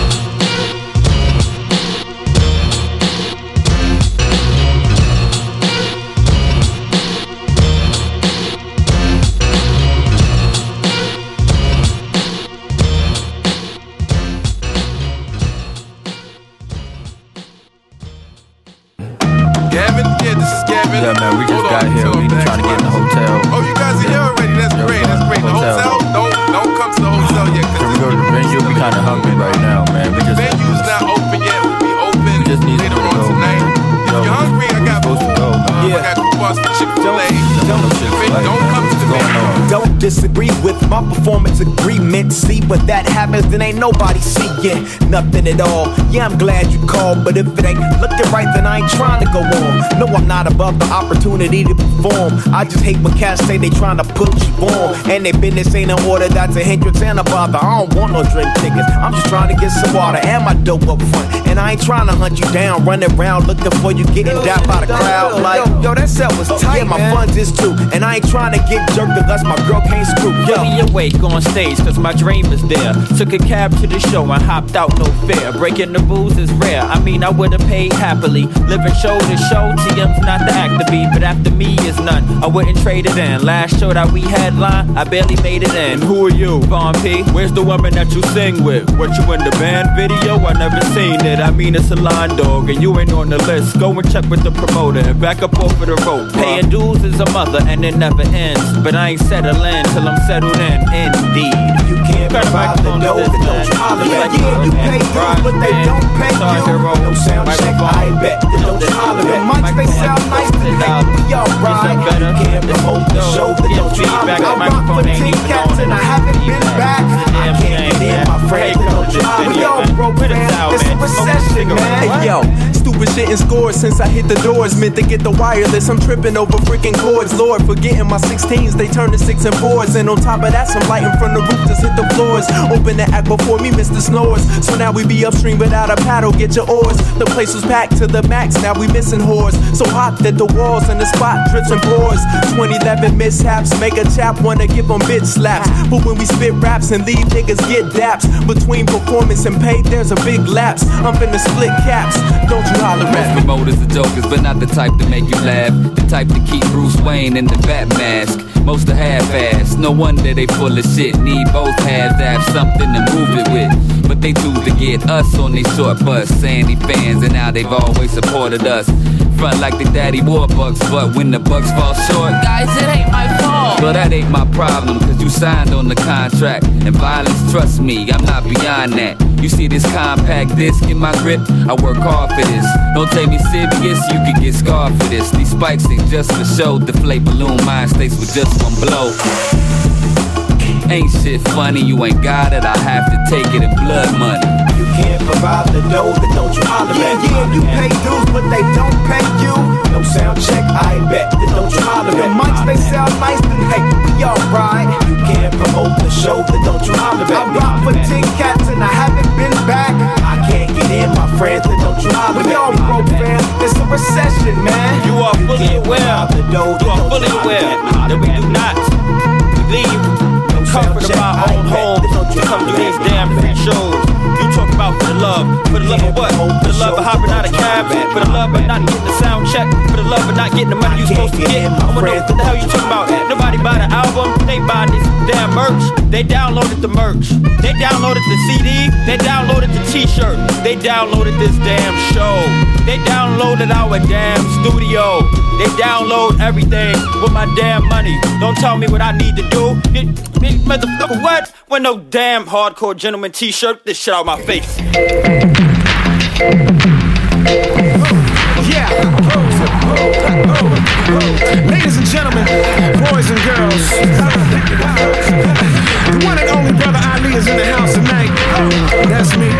Speaker 2: Gavin? Yeah, this is Gavin.
Speaker 14: Yeah, man, we just
Speaker 2: Hold
Speaker 14: got
Speaker 2: on,
Speaker 14: here.
Speaker 2: so
Speaker 14: We
Speaker 2: back
Speaker 14: trying to get in the
Speaker 2: spot.
Speaker 14: hotel.
Speaker 2: Oh, you guys are here already. That's
Speaker 14: Yeah,
Speaker 2: great.
Speaker 14: we're
Speaker 2: That's
Speaker 14: going
Speaker 2: great.
Speaker 14: to
Speaker 2: The
Speaker 14: the hotel.
Speaker 2: hotel? Don't don't come to the hotel yet.
Speaker 14: Can we go to the venue? We kind of hungry right now, man. We just
Speaker 2: Venue's not open yet. We'll be open
Speaker 14: we just need
Speaker 2: later
Speaker 14: to
Speaker 2: on
Speaker 14: go,
Speaker 2: tonight.
Speaker 14: man.
Speaker 2: If
Speaker 14: Yo,
Speaker 2: you're hungry, I got
Speaker 14: supposed to go, man.
Speaker 2: uh, I got coupons for Chick-fil-A.
Speaker 14: Don't,
Speaker 2: Don't, don't come to the venue.
Speaker 15: Don't disagree with my performance agreement. See, when that happens, then ain't nobody seeing nothing at all. Yeah, I'm glad you called, but if it ain't looking right, then I ain't trying to go on. No, I'm not above the opportunity to perform. I just hate when cats say they trying to put you on, and they business ain't in order. That's a hindrance and a bother. I don't want no drink tickets. I'm just trying to get some water and my dope up front. And I ain't trying to hunt you down, running around looking for you, getting dapped by the crowd. Like, yo, that set was tight. Yeah, my funds is too, and I ain't trying to get jerked unless my girl can't screw. Yo,
Speaker 16: Give me awake on stage, cause my dream is there. Took a cab to the show and hopped out, no fare. Breaking the rules is rare, I mean I would've paid happily. Living show to show, T M's not the actor B, but after me is none, I wouldn't trade it in. Last show that we had line, I barely made it in. Who are you, Von P? Where's the woman that you sing with? What, you in the band video? I never seen it, I mean it's a line dog, and you ain't on the list. Go and check with the promoter and back up off of the rope. Paying dues is a mother and it never ends, but I ain't settling till I'm settled in, indeed.
Speaker 15: You can't provide the dough, then don't you holler back. Yeah, you pay dues, but they don't pay you. No sound check, I bet, then don't you holler back. Mics, they sound nice, but they be alright. You can't promote the show, then don't you holler back. I rock for ten cats and I haven't been back. I can't get in, my friend, then don't you holler. Yo, bro, man, it's a recession, man. Hey, yo, stupid shit in scores since I hit the doors. Meant to get the wireless, I'm tripping over freaking cords. Lord, forgetting my sixteens, they turn to six and fours. And on top of that, some lighting from the roof just hit the floors. Open the act before me, Mister Snores. So now we be upstream without a paddle, get your oars. The place was packed to the max, now we missing whores. So hot that the walls and the spot drips and pours. twenty eleven mishaps, make a chap wanna give them bitch slaps. But when we spit raps and leave niggas get daps. Between performance and pay, there's a big lapse. I'm finna split caps, don't you holler at
Speaker 17: me. Most promoters are jokers, but not the type to make you laugh. The type to keep Bruce Wayne in the bat mask. Most are half-ass, no wonder they full of shit. Need both halves to have something to move it with. But they choose to get us on their short bus. Sandy fans, and now they've always supported us. Front like the daddy war bucks, but when the bucks fall short, guys, it ain't my fault. Well, that ain't my problem, cause you signed on the contract. And violence, trust me, I'm not beyond that. You see this compact disc in my grip? I work hard for this. Don't take me serious, you could get scarred for this. These spikes ain't just for show. Deflate balloon mind states with just one blow. Ain't shit funny, you ain't got it, I have to take it in blood money.
Speaker 15: You can't provide the dough, then don't you holler
Speaker 1: Yeah,
Speaker 15: at me.
Speaker 1: yeah, you pay dues, but they don't pay you.
Speaker 15: No sound check, I bet, then don't you holler
Speaker 1: The
Speaker 15: at me.
Speaker 1: mics, they sound nice, then hey, we alright.
Speaker 15: You can't promote the show, then don't you holler at
Speaker 1: I
Speaker 15: me.
Speaker 1: rock for ten cats and I haven't been back.
Speaker 15: I can't get in, my friends, then don't you holler
Speaker 1: We
Speaker 15: at
Speaker 1: all
Speaker 15: me.
Speaker 1: broke, fam, it's a recession, man.
Speaker 16: You are fully aware,
Speaker 15: The dough,
Speaker 16: you are fully aware that we do not leave the comfort of our own home to come do these damn free shows. You talk about for the love, for the love of what? For the love of hopping out of cabs, for the love of not getting the sound check, for the love of not getting the money you supposed to get. I wanna know what the hell you talking about. Nobody buy the album, they buying this damn merch. They downloaded the merch, they downloaded the C D, they downloaded the t-shirt, they downloaded this damn show, they downloaded our damn studio, they download everything with my damn money. Don't tell me what I need to do. It, it, motherfucker, what? With no damn hardcore gentleman t-shirt, this shit out my face.
Speaker 1: Yeah. Ladies and gentlemen, boys and girls, the one and only brother Ali is in the house tonight. That's me.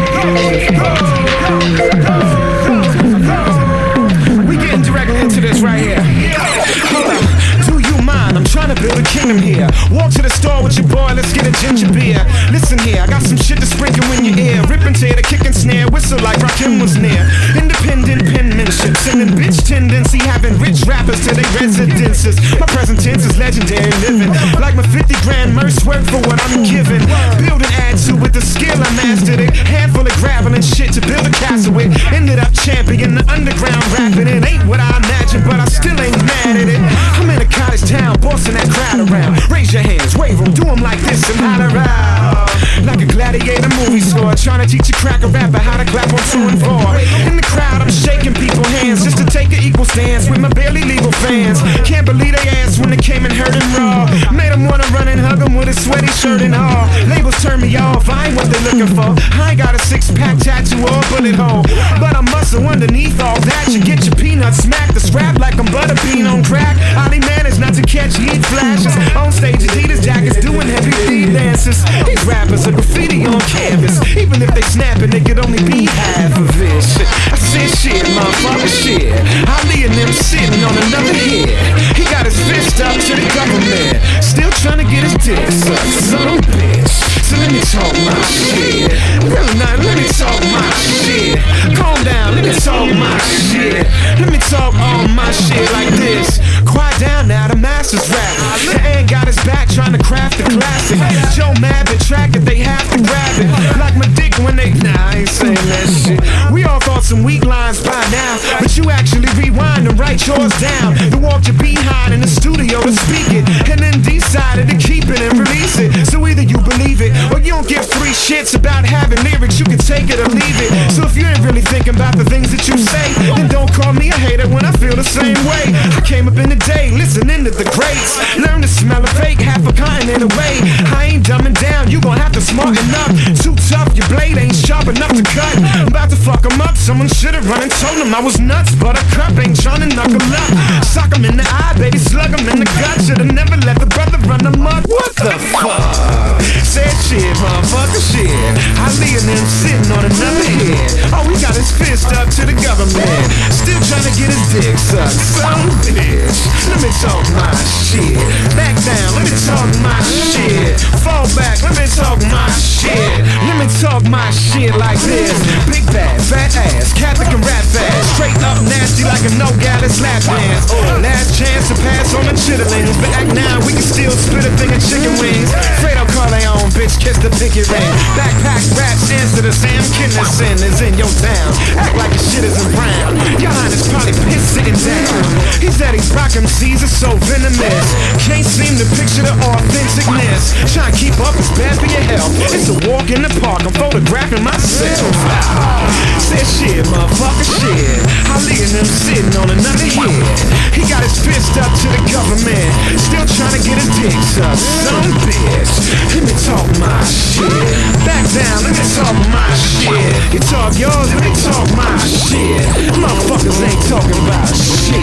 Speaker 1: We getting directly into this right here. Hold up. Do you mind? I'm trying to build a kingdom here. Walk to the store with your boy, let's get a ginger beer. Listen here, I got some shit to sprinkle in your ear. Rip and tear, the kick and snare, whistle like Rakim was near. Independent penmanship, sending bitch tendency, having rich rappers to their residences. My present tense is legendary living. Like my fifty grand merch work for what I'm giving. Build and add to it, the skill I mastered it. Handful of gravel and shit to build a castle with. Ended up champion the underground rapping. It ain't what I imagined, but I still ain't mad at it. I'm in a college town, bossing that crowd around. Raise your hands, wave them, do them like this and holler out. Like a gladiator movie score, trying to teach a cracker rapper how to clap on two and four. In the crowd, I'm shaking people's hands just to take an equal stance with my barely legal fans. Can't believe they ass when they came and heard him raw. Made them wanna run and hug him with a sweaty shirt and all. Labels turn me off, I ain't what they looking for. I ain't got a six pack tattoo or a bullet hole, but I muscle underneath all that. You get your peanuts smacked, the strap like I'm butterbean on crack. Ali managed not to catch heat flashes. On stage, Adidas jackets doing heavy feet dances. These rappers are graffiti on canvas. Even if they snapping, they could only be half of it. Shit. I said shit, motherfucker, shit. Ali and them sitting on another head. He got his fist up to the government, still trying to get his dick sucked. Son of a bitch. So let me talk my shit. Really not, let me talk my shit. Calm down, let me talk my shit. Let me talk all my shit like this. Quiet down now, the master's rapping. The ain't got his back trying to craft a classic. Joe mad, but track it, they have to grab it. Like my dick when they, nah, I ain't saying that shit. We all thought some weak lines by now, but you actually rewind and write yours down. Then walked your behind in the studio to speak it, and then decided to keep it and release it. So either you believe it, or you don't give three shits about having lyrics. You can take it or leave it. So if you ain't really thinking about the things that you say, then don't call me a hater when I feel the same way. I came up in the day listening to the greats, learn to smell a fake, half a continent away. I ain't dumbing down, you gon' have to smarten up. Too tough, your blade ain't sharp enough to cut. I'm about to fuck him up, someone should've run and told him I was nuts. But a cup ain't tryna knuckle up. Sock him in the eye, baby, slug him in the gut. Should've never let the brother run the mud. What the fuck? Said shit, motherfucker, shit. Ali and them sitting on another head. All we got is fist up to the government. Still trying to get his dick sucked. Some bitch. Let me talk my shit. Back down, let me talk my shit. Fall back, let me talk my shit. Let me talk my shit like this. Big bad, fat ass, Catholic and rap fast. Straight up nasty like a no-gallus lap dance. Last chance to pass on the chitterlings. But act now, we can still split a thing of chicken wings. Fredo Corleone, bitch, kiss the pinky ring. Backpack raps, answer to Sam Kinison is in your town. Act like your shit isn't brown. Your highness probably pissed sitting down. He said he's rock M Cs are so venomous. Can't seem to picture the authenticness. Trying to keep up is bad for your health. It's a walk in the park, I'm photographing myself. Said shit, motherfucker, shit. Ali and him sitting on another hit. He got his fist up to the government. Still trying to get his dick sucked. Some bitch. Let me talk my shit. Back down, let me talk my shit. You talk yours, let me talk my shit. Motherfuckers ain't talking about shit.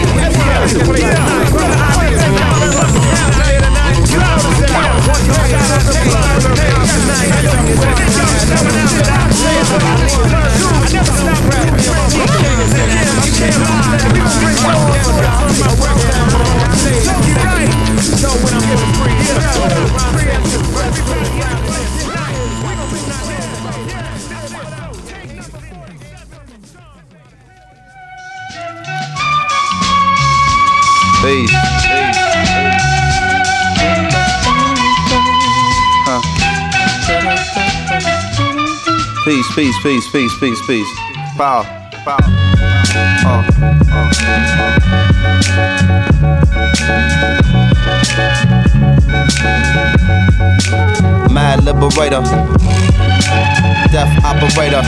Speaker 18: Peace. Huh. Peace, peace, peace, peace, peace, peace. Power, power. Uh, uh. Mad liberator, death operator,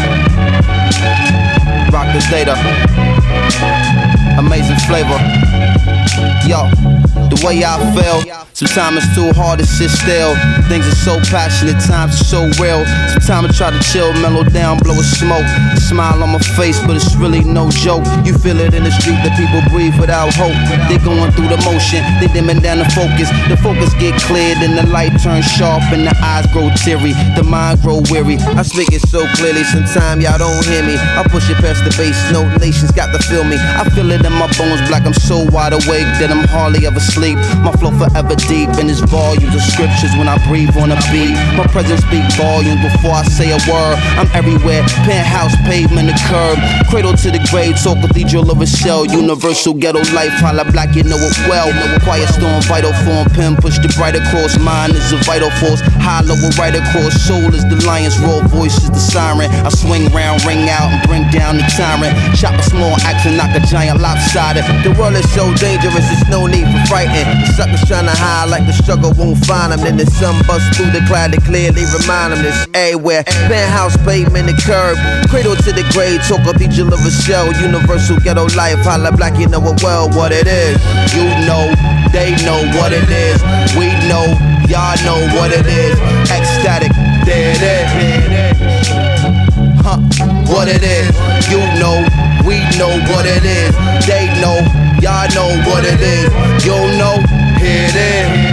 Speaker 18: rock the data, amazing flavor. Yo, the way I feel, sometimes it's too hard to sit still. Things are so passionate, times are so real. Sometimes I try to chill, mellow down, blow a smoke. Smile on my face, but it's really no joke. You feel it in the street, that people breathe without hope. They're going through the motion, they dimming down the focus. The focus get cleared and the light turns sharp and the eyes grow teary, the mind grow weary. I speak it so clearly, sometimes y'all don't hear me. I push it past the bass, no nations got to feel me. I feel it in my bones, like I'm so wide awake that I'm hardly ever sleep. My flow forever deep in this volumes of scriptures when I breathe on a beat. My presence speak volumes before I say a word. I'm everywhere, penthouse, pavement, the curb. Cradle to the grave, talk cathedral of a shell. Universal ghetto life, holla black, you know it well. Quiet storm, vital form, pen push the bright across. Mind is a vital force, hollow a right across. Soul is the lion's roar, voice is the siren. I swing round, ring out, and bring down the tyrant. Chop a small axe and knock a giant lopsided. The world is so dangerous, there's no need for frightened. The suckers trying to hide like the struggle won't find them. Then the sun busts through the cloud to clearly remind them this everywhere. Penthouse, pavement, the curb. Cradle to the grave, talk cathedral of a shell. Universal ghetto life, holla black, you know it well what it is. You know, they know what it is. We know, y'all know what it is. Ecstatic, there it is. Huh, what it is. You know, we know what it is. They know, y'all know what it is. You know, here it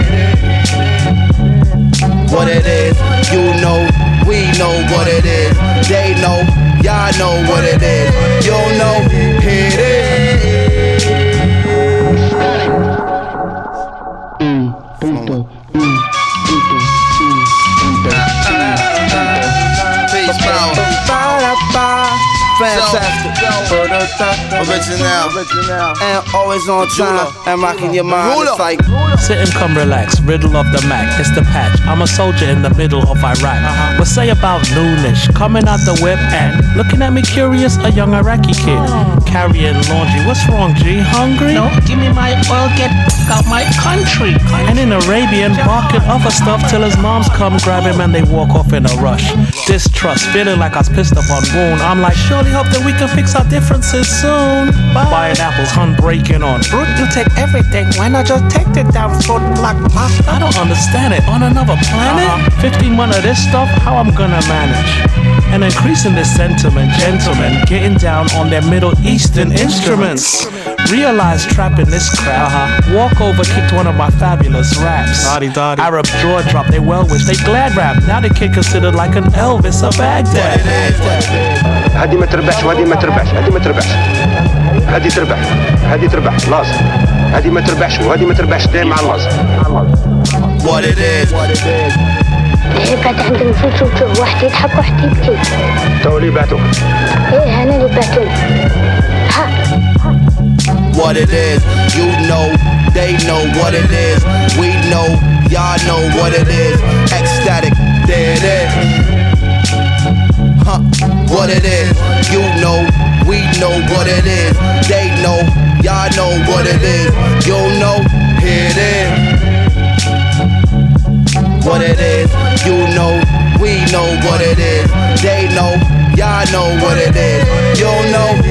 Speaker 18: is. What it is. You know, we know what it is. They know, y'all know what it is. You know, here it is. Mm, punto, mm, punto, mm, punto, Peace, power. Fantastic. Original. And always on time. And rocking your mind. It's like
Speaker 19: sit and come relax. Riddle of the Mac. It's the patch. I'm a soldier in the middle of Iraq. Uh-huh. What say about noonish? Coming out the whip and looking at me curious. A young Iraqi kid oh. carrying laundry. What's wrong, G? Hungry?
Speaker 13: No, give me my oil. Get out my country.
Speaker 19: And in Arabian, barking other stuff till his moms come grab him and they walk off in a rush. Distrust, feeling like I was pissed off on wound. I'm like, surely hope that we can fix our differences soon. Bye. Buying apples, hun breaking on.
Speaker 13: Brute, you take everything. Why not just take it down for black pasta?
Speaker 19: I don't understand it. On another planet? Uh-huh. fifteen months of this stuff, how I'm gonna manage? And increasing this sentiment, gentlemen getting down on their Middle Eastern instruments. Realize trapping this crowd. Uh-huh. Walk over, kicked one of my fabulous raps. Dotty, dotty. Arab jaw drop, they well wish, they glad rap. Now the kid considered like an Elvis of Baghdad.
Speaker 24: هذه ما تربحش وهذه ما تربحش، هذه ما تربحش، هذه تربح، هذه تربح لازم، هذه ما تربحش وهذه ما تربحش دايما على لازم.
Speaker 18: What it is.
Speaker 11: بعد عندهم فلوس، واحد يضحك واحد يبكي.
Speaker 24: تو اللي بعتوك.
Speaker 11: ايه انا اللي بعتوني. ها.
Speaker 18: What it is, you know, they know what it is. We know, y'all know what it is. Ecstatic, there it is. Huh, what it is, you know, we know what it is. They know, y'all know what it is. You know, here it is. What it is, you know, we know what it is. They know, y'all know what it is. You know.